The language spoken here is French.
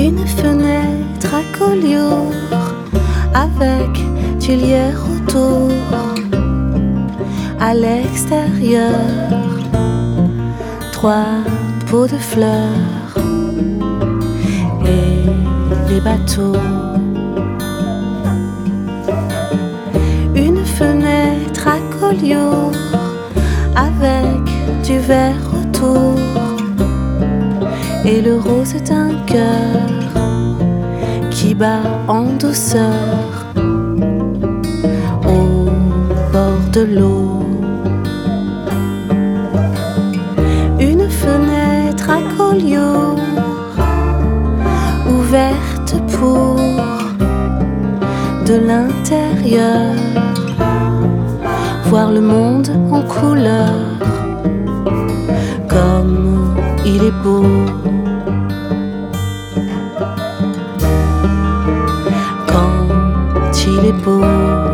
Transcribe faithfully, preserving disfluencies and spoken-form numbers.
Une fenêtre à Collioure avec tuilière autour. À l'extérieur, trois pots de fleurs et les bateaux. Une fenêtre à Collioure avec du verre autour et le rose d'un cœur qui bat en douceur au bord de l'eau. Une fenêtre à Collioure ouverte pour de l'intérieur voir le monde en couleur comme il est beau. Quand il est beau.